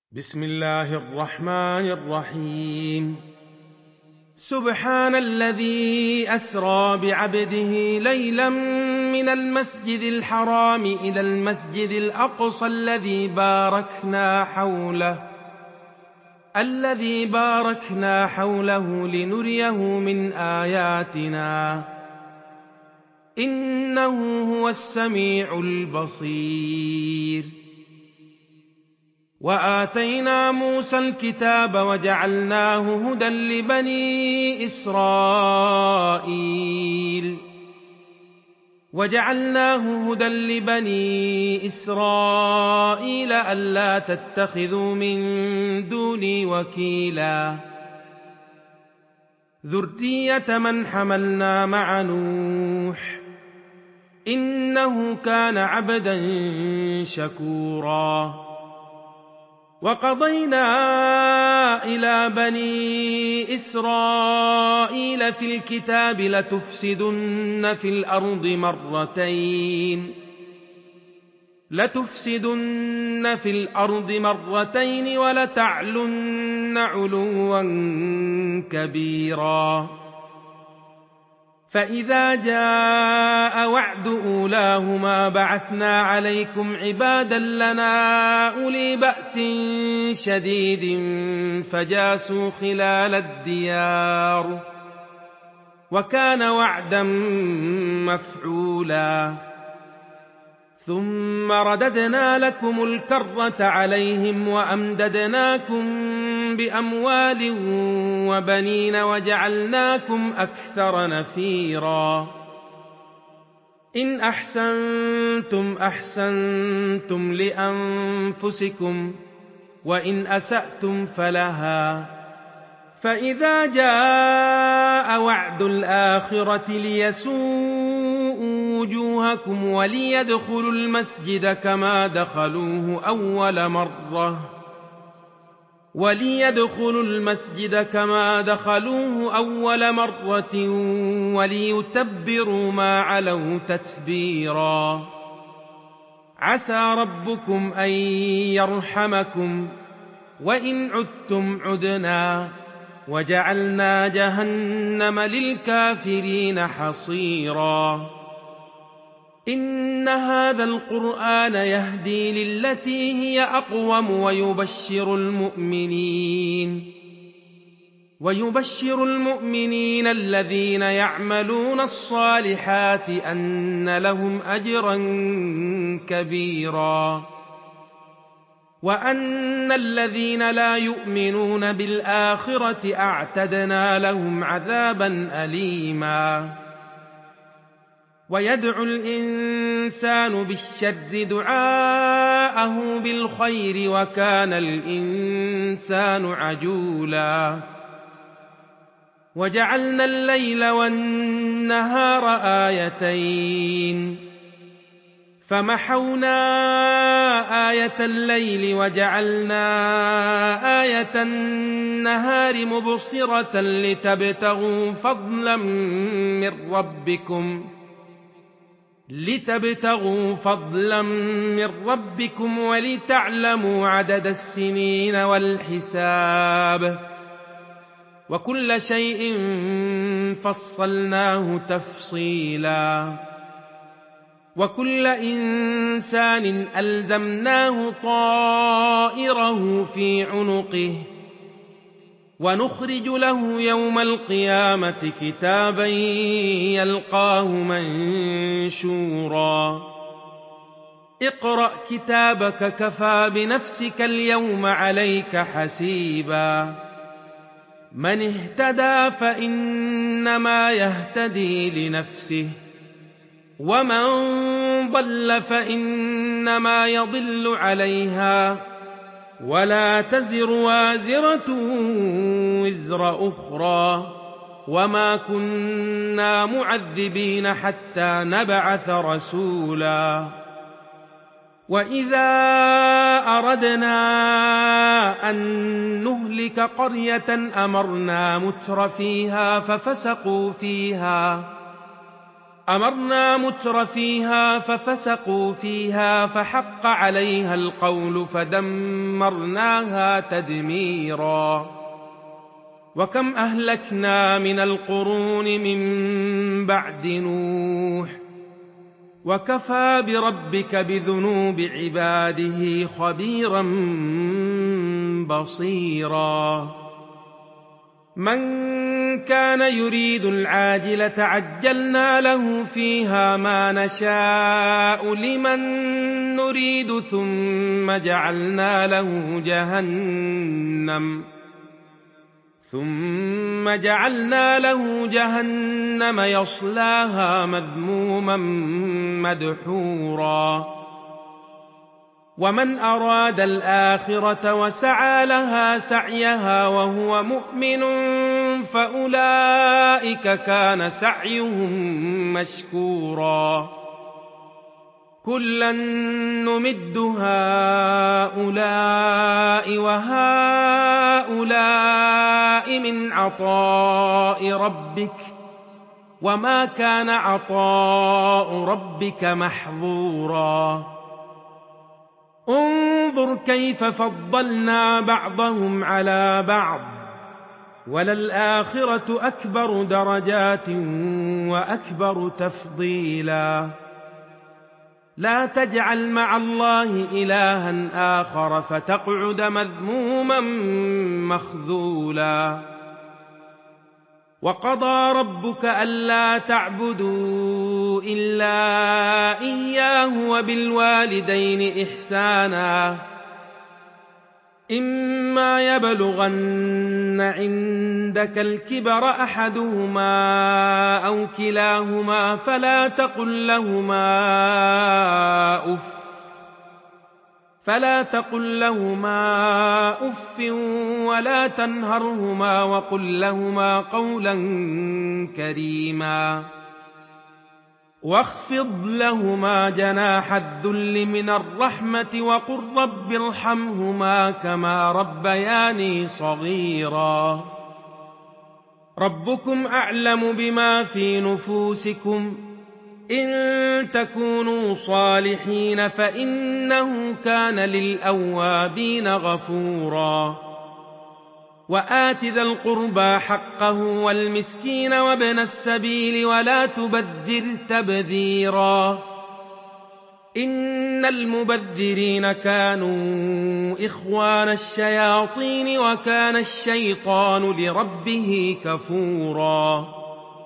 بسم الله الرحمن الرحيم. سبحان الذي أسرى بعبده ليلا من المسجد الحرام إلى المسجد الأقصى الذي باركنا حوله لنريه من آياتنا إنه هو السميع البصير. وآتينا موسى الكتاب وجعلناه هدى لبني إسرائيل ألا تتخذوا من دوني وكيلا ذرية من حملنا مع نوح إنه كان عبدا شكورا. وقضينا إلى بني إسرائيل في الكتاب لتفسدن في الأرض مرتين ولتعلن علوا كبيرا. فإذا جاء وعد أولاهما بعثنا عليكم عبادا لنا أولي بأس شديد فجاسوا خلال الديار وكان وعدا مفعولا. ثم رددنا لكم الكرة عليهم وأمددناكم بأموال وبنين وجعلناكم أكثر نفيرا. إن أحسنتم أحسنتم لأنفسكم وإن أسأتم فلها. فإذا جاء وعد الآخرة ليسوءوا وجوهكم وليدخلوا المسجد كما دخلوه أول مرة وليتبروا ما علوا تتبيرا. عسى ربكم أن يرحمكم وإن عدتم عدنا وجعلنا جهنم للكافرين حصيرا. إن هذا القرآن يهدي للتي هي أقوم ويبشر المؤمنين الذين يعملون الصالحات أن لهم أجرا كبيرا وأن الذين لا يؤمنون بالآخرة أعتدنا لهم عذابا أليما. ويدعو الإنسان بالشر دعاءه بالخير وكان الإنسان عجولا. وجعلنا الليل والنهار آيتين فمحونا آية الليل وجعلنا آية النهار مبصرة لتبتغوا فضلا من ربكم ولتعلموا عدد السنين والحساب وكل شيء فصلناه تفصيلا. وكل إنسان ألزمناه طائره في عنقه ونخرج له يوم القيامة كتابا يلقاه منشورا. اقرأ كتابك كفى بنفسك اليوم عليك حسيبا. من اهتدى فإنما يهتدي لنفسه ومن ضل فإنما يضل عليها ولا تزر وازرة وزر أخرى وما كنا معذبين حتى نبعث رسولا. وإذا أردنا أن نهلك قرية أمرنا متر فيها أمرنا متر فيها ففسقوا فيها فحق عليها القول فدمرناها تدميرا وكم أهلكنا من القرون من بعد نوح وكفى بربك بذنوب عباده خبيرا بصيرا من كان يريد العاجلة عجلنا له فيها ما نشاء لمن نريد ثم جعلنا له جهنم يصلاها مذموما مدحورا ومن أراد الآخرة وسعى لها سعيها وهو مؤمن فأولئك كان سعيهم مشكورا كلا نمد هؤلاء وهؤلاء من عطاء ربك وما كان عطاء ربك محظورا انظر كيف فضلنا بعضهم على بعض وللآخرة أكبر درجات وأكبر تفضيلا لا تجعل مع الله إلها آخر فتقعد مذموما مخذولا وقضى ربك ألا تعبدوا إلا إياه وبالوالدين إحسانا إما يبلغن عندك الكبر أحدهما أو كلاهما فلا تقل لهما أف ولا تنهرهما وقل لهما قولا كريما واخفض لهما جناح الذل من الرحمة وقل رب ارحمهما كما ربياني صغيرا ربكم أعلم بما في نفوسكم إن تكونوا صالحين فإنه كان للأوابين غفورا وآت ذا القربى حقه والمسكين وابن السبيل ولا تبذر تبذيرا إن المبذرين كانوا إخوان الشياطين وكان الشيطان لربه كفورا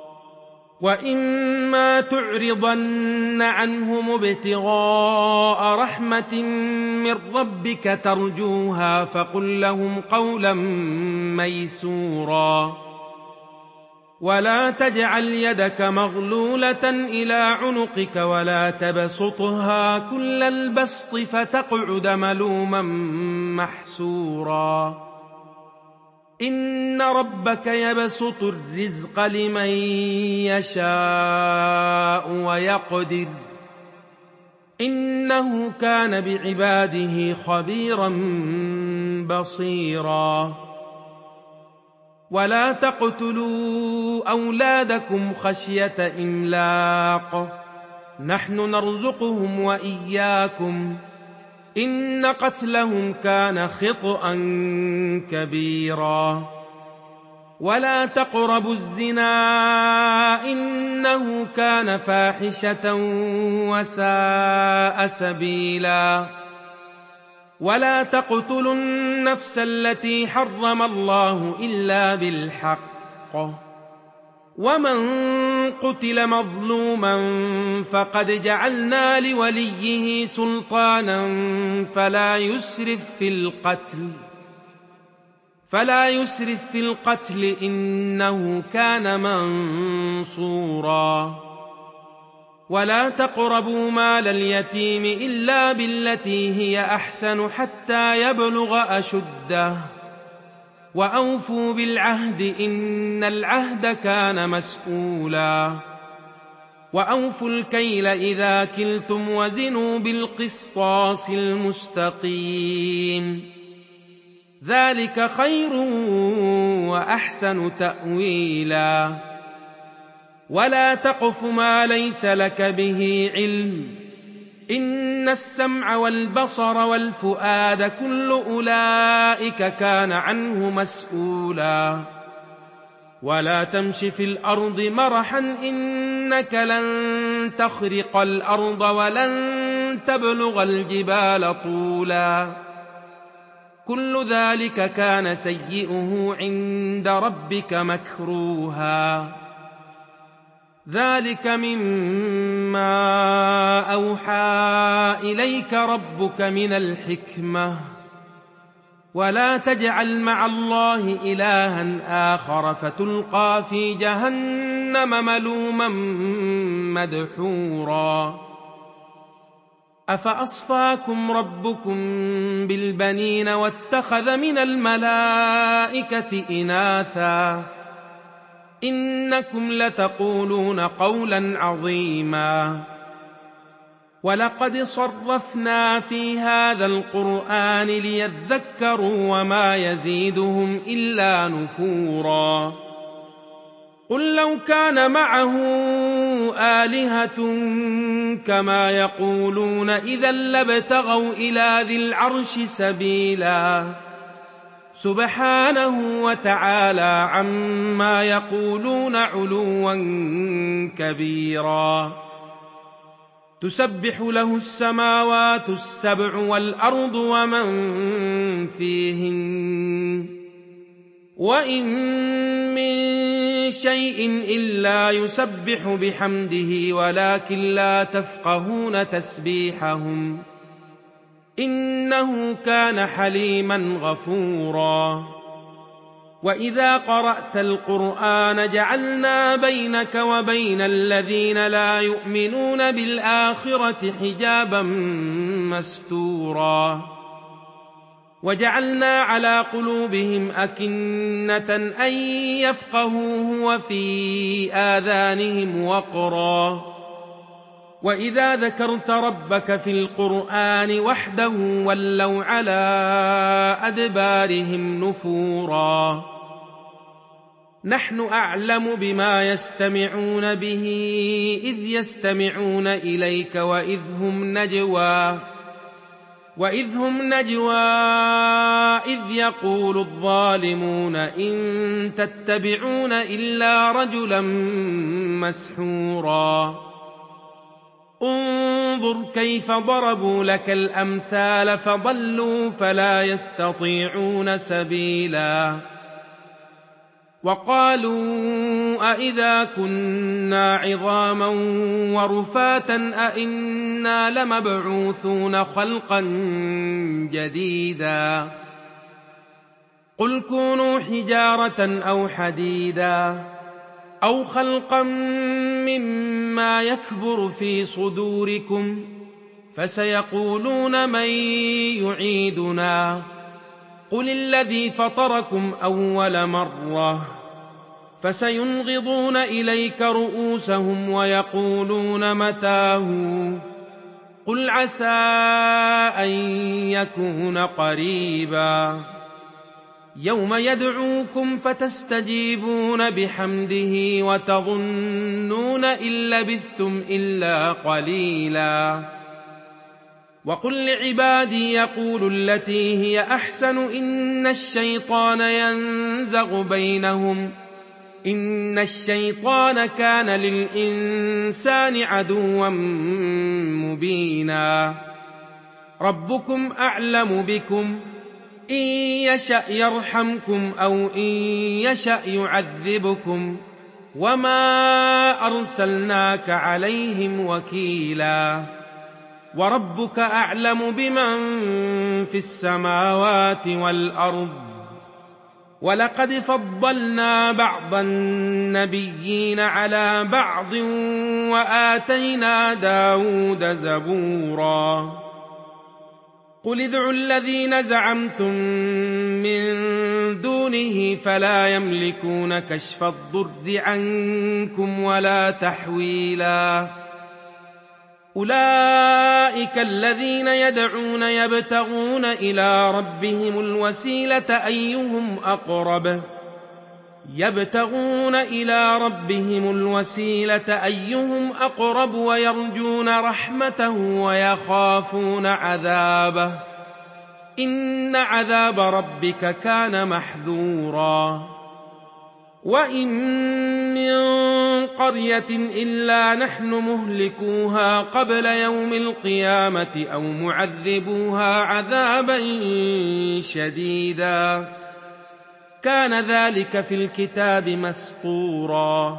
وإما تعرضن عنهم ابتغاء رحمة من ربك ترجوها فقل لهم قولا ميسورا ولا تجعل يدك مغلولة إلى عنقك ولا تبسطها كل البسط فتقعد ملوما محسورا إن ربك يبسط الرزق لمن يشاء ويقدر إنه كان بعباده خبيرا بصيرا ولا تقتلوا أولادكم خشية إملاق نحن نرزقهم وإياكم إن قتلهم كان خطأ كبيرا ولا تقربوا الزنا إنه كان فاحشة وساء سبيلا ولا تقتلوا النفس التي حرم الله إلا بالحق ومن قتل مظلوما فقد جعلنا لوليه سلطانا فلا يسرف في القتل إنه كان منصورا ولا تقربوا مال اليتيم إلا بالتي هي أحسن حتى يبلغ أشده وأوفوا بالعهد إن العهد كان مسؤولا وأوفوا الكيل إذا كلتم وزنوا بالقسطاس المستقيم ذلك خير وأحسن تأويلا ولا تقف ما ليس لك به علم، إن السمع والبصر والفؤاد كل أولئك كان عنه مسؤولا. ولا تمش في الأرض مرحا إنك لن تخرق الأرض ولن تبلغ الجبال طولا، كل ذلك كان سيئه عند ربك مكروها. ذلك مما أوحى إليك ربك من الحكمة. ولا تجعل مع الله إلها آخر فتلقى في جهنم ملوما مدحورا. أفأصفاكم ربكم بالبنين واتخذ من الملائكة إناثا إنكم لتقولون قولا عظيما. ولقد صرفنا في هذا القرآن ليذكروا وما يزيدهم إلا نفورا. قل لو كان معه آلهة كما يقولون إذا لابتغوا إلى ذي العرش سبيلا، سبحانه وتعالى عما يقولون علوا كبيرا. تسبح له السماوات السبع والأرض ومن فيهن، وإن من شيء إلا يسبح بحمده ولكن لا تفقهون تسبيحهم إنه كان حليما غفورا. وإذا قرأت القرآن جعلنا بينك وبين الذين لا يؤمنون بالآخرة حجابا مستورا. وجعلنا على قلوبهم أكنة أن يفقهوه وفي آذانهم وقرا. وإذا ذكرت ربك في القرآن وحده ولوا على أدبارهم نفورا. نحن أعلم بما يستمعون به إذ يستمعون إليك وإذ هم نجوى إذ يقول الظالمون إن تتبعون إلا رجلا مسحورا. انظر كيف ضربوا لك الأمثال فضلوا فلا يستطيعون سبيلا. وقالوا أئذا كنا عظاما ورفاتا أئنا لمبعوثون خلقا جديدا. قل كونوا حجارة أو حديدا أو خلقا مما يكبر في صدوركم فسيقولون من يعيدنا قل الذي فطركم أول مرة فسينغضون إليك رؤوسهم ويقولون متاه قل عسى أن يكون قريبا. يوم يدعوكم فتستجيبون بحمده وتظنون إن لبثتم إلا قليلا. وقل لعبادي يقولوا التي هي أحسن إن الشيطان ينزغ بينهم إن الشيطان كان للإنسان عدوا مبينا. ربكم أعلم بكم إن يشأ يرحمكم أو إن يشأ يعذبكم وما أرسلناك عليهم وكيلا. وربك أعلم بمن في السماوات والأرض. ولقد فضلنا بعض النبيين على بعض وآتينا داود زبورا. قل ادعوا الذين زعمتم من دونه فلا يملكون كشف الضر عنكم ولا تحويلا. أولئك الذين يدعون يبتغون إلى ربهم الوسيلة أيهم أقرب يبتغون إلى ربهم الوسيلة أيهم أقرب ويرجون رحمته ويخافون عذابه إن عذاب ربك كان محذورا وإن من قرية إلا نحن مهلكوها قبل يوم القيامة أو معذبوها عذابا شديدا كان ذلك في الكتاب مسطورا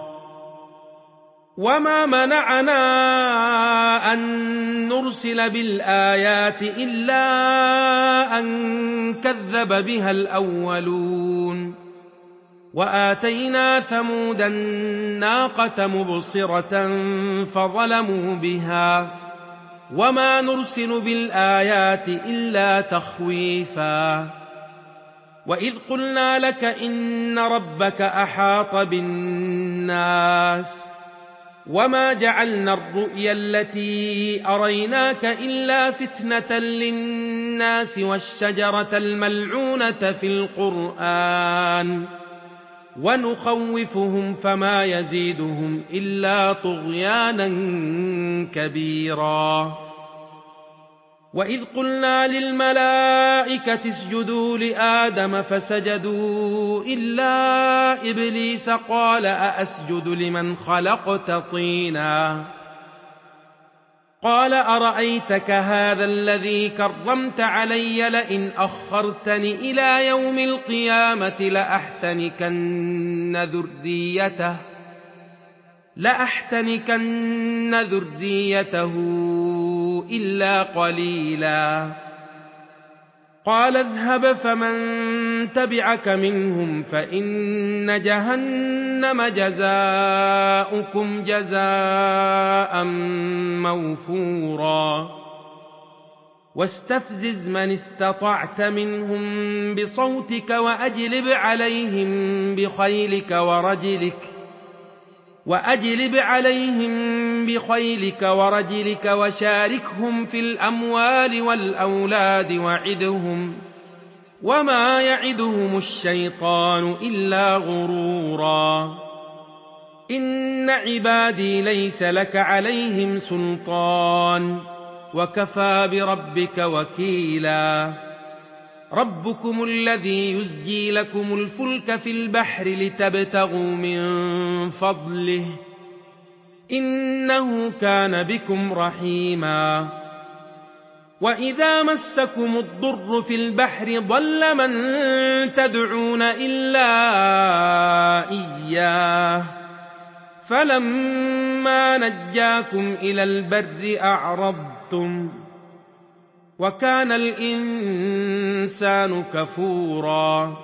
وما منعنا أن نرسل بالآيات إلا أن كذب بها الأولون وآتينا ثمود الناقة مبصرة فظلموا بها وما نرسل بالآيات إلا تخويفا وإذ قلنا لك إن ربك أحاط بالناس وما جعلنا الرؤيا التي أريناك إلا فتنة للناس والشجرة الملعونة في القرآن ونخوفهم فما يزيدهم إلا طغيانا كبيرا وإذ قلنا للملائكة اسجدوا لآدم فسجدوا إلا إبليس قال أأسجد لمن خلقت طينا قال أرأيتك هذا الذي كرمت علي لئن أخرتني إلى يوم القيامة لأحتنكن ذريته إلا قليلا قال اذهب فمن تبعك منهم فإن جهنم جزاؤكم جزاء موفورا واستفزز من استطعت منهم بصوتك وأجلب عليهم بخيلك ورجلك وشاركهم في الأموال والأولاد وعدهم وما يعدهم الشيطان إلا غرورا إن عبادي ليس لك عليهم سلطان وكفى بربك وكيلا ربكم الذي يزجي لكم الفلك في البحر لتبتغوا من فضله إنه كان بكم رحيما وإذا مسكم الضر في البحر ضل من تدعون إلا إياه فلما نجاكم إلى البر أعرضتم وكان الإنسان كفورا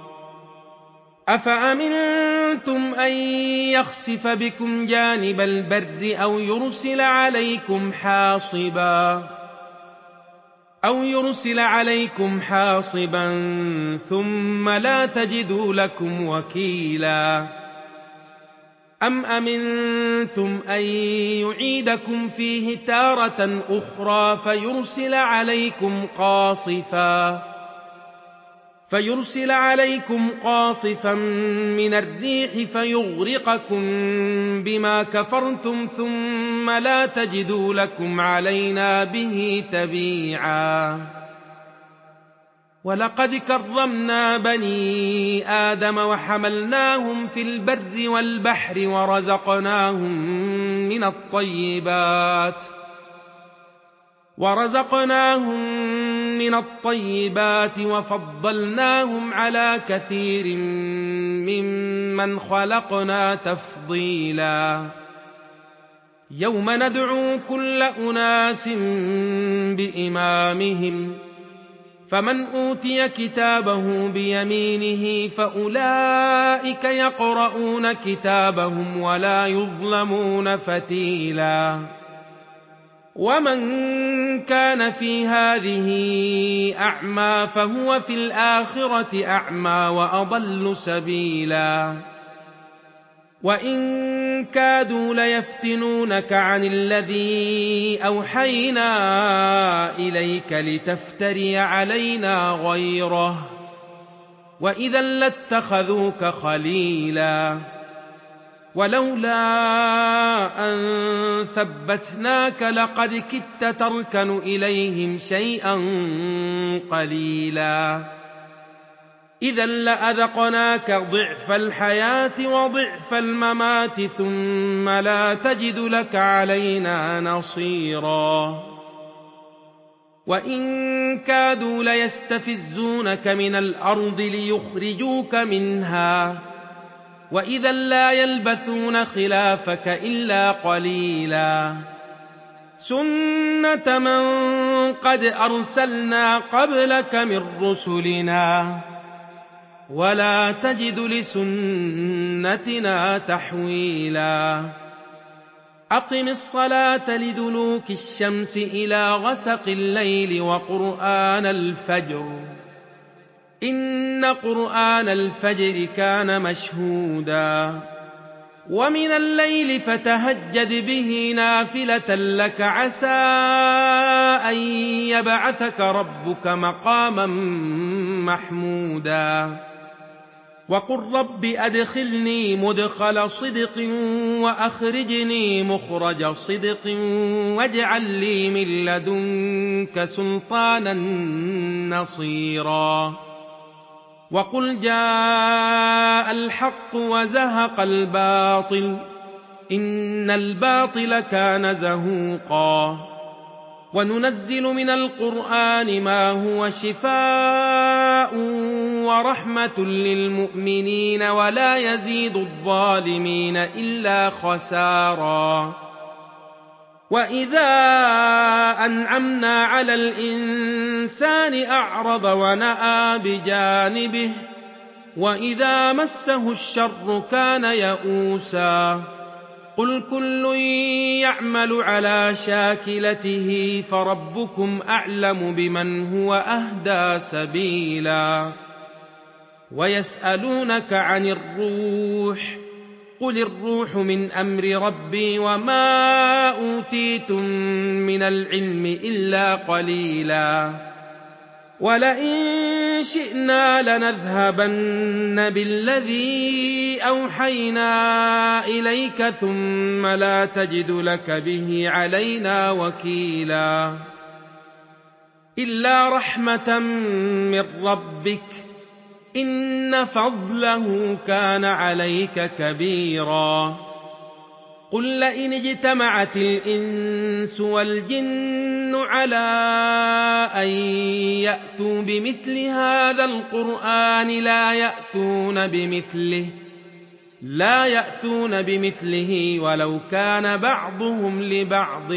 أفأمنتم أن يخسف بكم جانب البر أو يرسل عليكم حاصبا ثم لا تجدوا لكم وكيلا أم أمنتم أن يعيدكم فيه تارة أخرى فيرسل عليكم قاصفا من الريح فيغرقكم بما كفرتم ثم لا تجدوا لكم علينا به تبيعا ولقد كرمنا بني آدم وحملناهم في البر والبحر ورزقناهم من الطيبات وفضلناهم على كثير ممن خلقنا تفضيلا يوم ندعو كل أناس بإمامهم فمن أوتي كتابه بيمينه فأولئك يقرؤون كتابهم ولا يظلمون فتيلا ومن كان في هذه أعمى فهو في الآخرة أعمى وأضل سبيلا وإن كادوا ليفتنونك عن الذي أوحينا إليك لتفتري علينا غيره وإذا لاتخذوك خليلا ولولا أن ثبتناك لقد كدت تركن إليهم شيئا قليلا إذا لأذقناك ضعف الحياة وضعف الممات ثم لا تجد لك علينا نصيرا وإن كادوا ليستفزونك من الأرض ليخرجوك منها وإذا لا يلبثون خلافك إلا قليلا سنة من قد أرسلنا قبلك من رسلنا ولا تجد لسنتنا تحويلا أقم الصلاة لدلوك الشمس إلى غسق الليل وقرآن الفجر إن قرآن الفجر كان مشهودا ومن الليل فتهجد به نافلة لك عسى أن يبعثك ربك مقاما محمودا وقل رب أدخلني مدخل صدق وأخرجني مخرج صدق واجعل لي من لدنك سلطانا نصيرا وقل جاء الحق وزهق الباطل إن الباطل كان زهوقا وننزل من القرآن ما هو شفاء ورحمة للمؤمنين ولا يزيد الظالمين إلا خسارا وإذا أنعمنا على الإنسان أعرض ونأى بجانبه وإذا مسه الشر كان يئوسا قل كل يعمل على شاكلته فربكم أعلم بمن هو أهدى سبيلا ويسألونك عن الروح قل الروح من أمر ربي وما أوتيتم من العلم إلا قليلا ولئن شئنا لنذهبن بالذي أوحينا إليك ثم لا تجد لك به علينا وكيلا إلا رحمة من ربك إن فضله كان عليك كبيرا قل لئن اجتمعت الإنس والجن على أن يأتوا بمثل هذا القرآن لا يأتون بمثله ولو كان بعضهم لبعض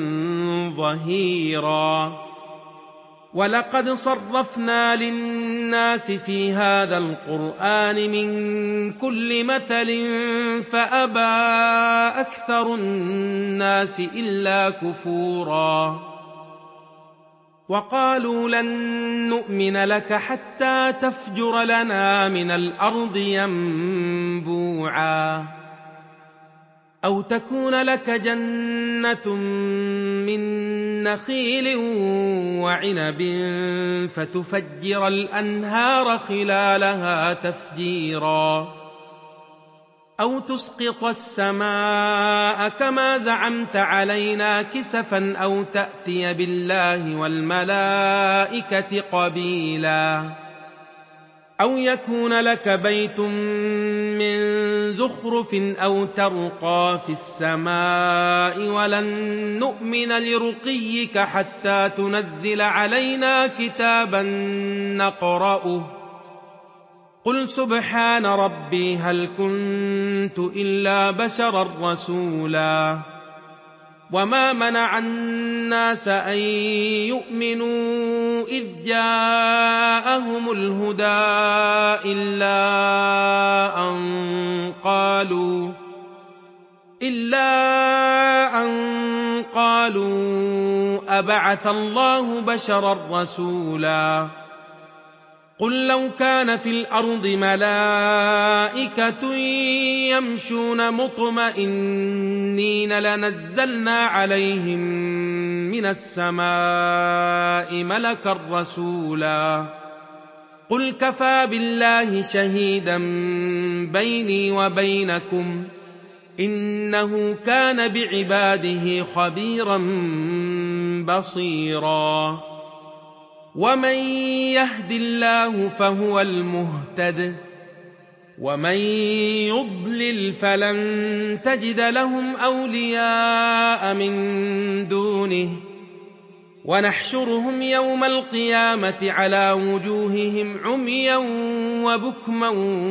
ظهيرا ولقد صرفنا للناس في هذا القرآن من كل مثل فأبى أكثر الناس إلا كفورا وقالوا لن نؤمن لك حتى تفجر لنا من الأرض ينبوعا أو تكون لك جنة من نخيل وعنب فتفجر الأنهار خلالها تفجيرا أو تسقط السماء كما زعمت علينا كسفا أو تأتي بالله والملائكة قبيلا أو يكون لك بيت من زخرف أو ترقى في السماء ولن نؤمن لرقيك حتى تنزل علينا كتابا نقرأه قل سبحان ربي هل كنت إلا بشرا رسولا وما منع الناس أن يؤمنوا إذ جاءهم الهدى إلا أن قالوا أبعث الله بشرا رسولا قل لو كان في الأرض ملائكة يمشون مطمئنين لنزلنا عليهم من السماء ملكا رسولا قل كفى بالله شهيدا بيني وبينكم إنه كان بعباده خبيرا بصيرا ومن يهد الله فهو المهتد ومن يضلل فلن تجد لهم أولياء من دونه ونحشرهم يوم القيامة على وجوههم عميا وبكما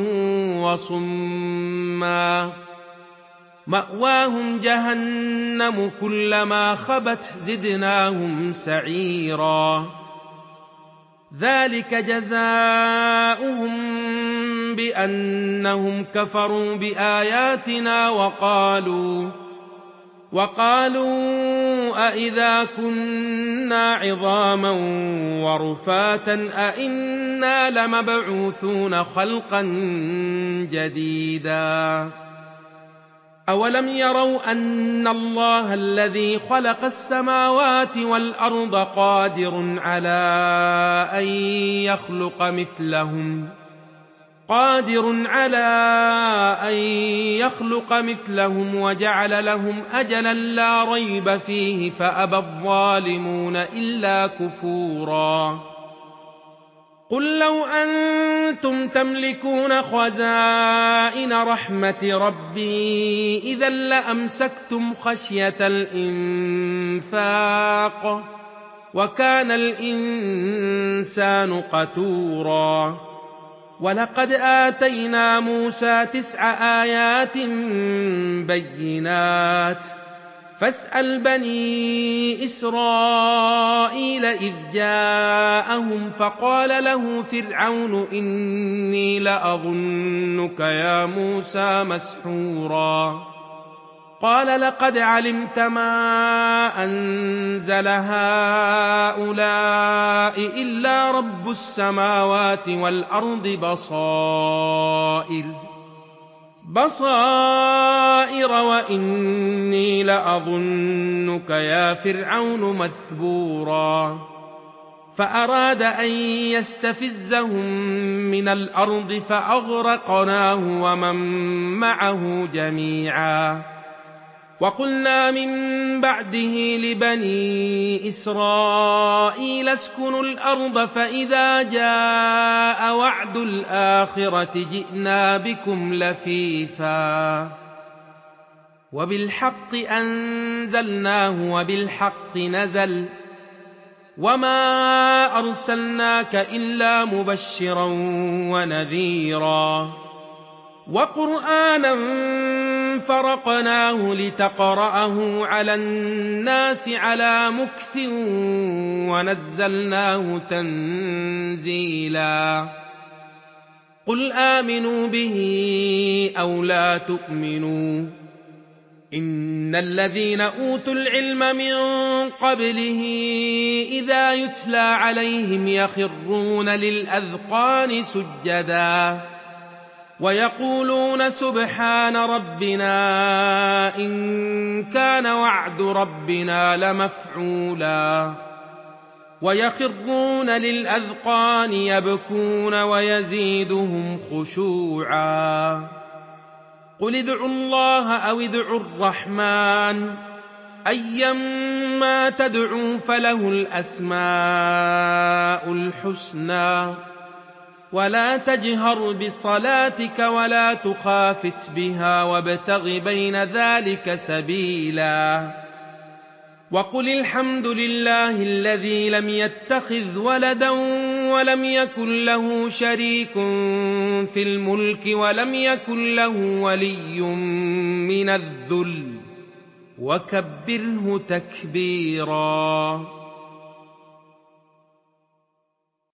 وصما مأواهم جهنم كلما خبت زدناهم سعيرا ذلك جزاؤهم بأنهم كفروا بآياتنا وقالوا أإذا كنا عظاما ورفاتا أإنا لمبعوثون خلقا جديدا أولم يروا أن الله الذي خلق السماوات والأرض قادر على أن يخلق مثلهم وجعل لهم أجلا لا ريب فيه فأبى الظالمون إلا كفورا قل لو أنتم تملكون خزائن رحمة ربي إذا لأمسكتم خشية الإنفاق وكان الإنسان قتورا ولقد آتينا موسى 9 آيات بينات فاسأل بني إسرائيل إذ جاءهم فقال له فرعون إني لأظنك يا موسى مسحورا قال لقد علمت ما أنزل هؤلاء إلا رب السماوات والأرض بصائر وإني لأظنك يا فرعون مثبورا فأراد أن يستفزهم من الأرض فأغرقناه ومن معه جميعا وقلنا من بعده لبني إسرائيل اسكنوا الأرض فإذا جاء وعد الآخرة جئنا بكم لفيفا وبالحق أنزلناه وبالحق نزل وما أرسلناك إلا مبشرا ونذيرا وقرآنا فرقناه لتقرأه على الناس على مكث ونزلناه تنزيلا قل آمنوا به أو لا تؤمنوا إن الذين أوتوا العلم من قبله إذا يتلى عليهم يخرون للأذقان سجدا ويقولون سبحان ربنا إن كان وعد ربنا لمفعولا ويخرون للأذقان يبكون ويزيدهم خشوعا قل ادعوا الله أو ادعوا الرحمن أيما تدعوا فله الأسماء الحسنى ولا تجهر بصلاتك ولا تخافت بها وابتغ بين ذلك سبيلا وقل الحمد لله الذي لم يتخذ ولدا ولم يكن له شريك في الملك ولم يكن له ولي من الذل وكبره تكبيرا